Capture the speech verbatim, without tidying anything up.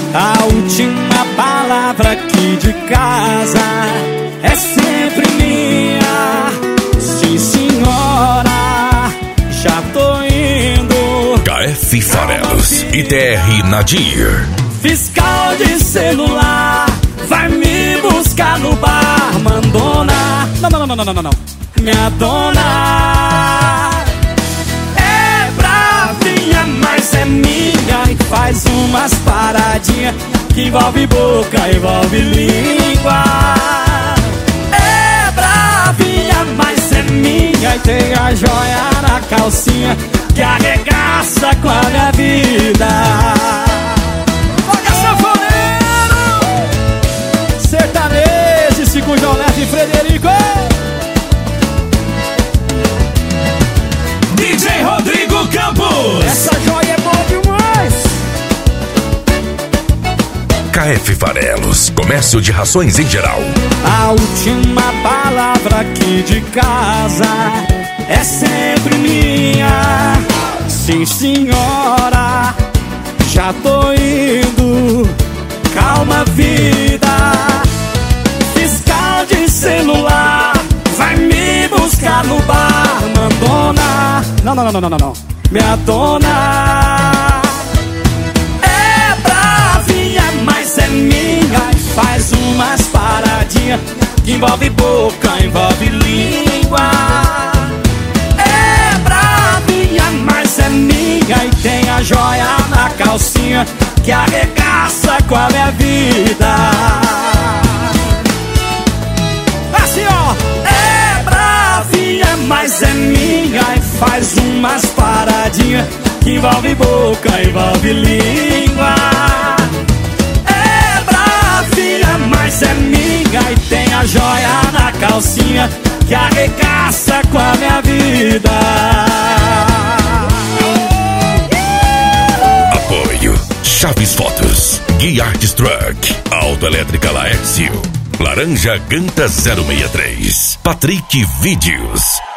A última palavra aqui de casa é sempre minha. Sim, senhora, já tô indo. K F Farelos e T R Nadir. Fiscal de celular vai me buscar no bar. Mandona, não, não, não, não, não, não, não. Minha dona é bravinha, mas é minha. E faz umas paradinhas que envolve boca, envolve língua. É bravinha, mas é minha. E tem a joia na calcinha que arregaça com a minha vida. Olha, sanfoneiro sertanejo, segundo João Neto e Frederico. D J Rodrigo Campos. Essa joia é boa demais. K F Farelos, comércio de rações em geral. A última palavra aqui de casa é sempre minha. Sim, senhora, já tô indo. Calma, vida. Fiscal de celular vai me buscar no bar. Mandona, não, não, não, não, não, não. Minha dona é bravinha, mas é minha. E faz umas paradinhas que envolve boca, envolve língua. É bravinha, mas é minha. E tem a joia na calcinha que arregaça com a minha vida. Assim, ó. É bravinha, mas é minha. E faz umas paradinhas que envolve boca, envolve língua. É bravinha, mas é minha. E tem a joia na calcinha que arregaça com a minha vida. Apoio Chaves Fotos, Gui Arts Truck, Autoelétrica Laércio, Laranja Ganta zero seis três, Patrick Vídeos.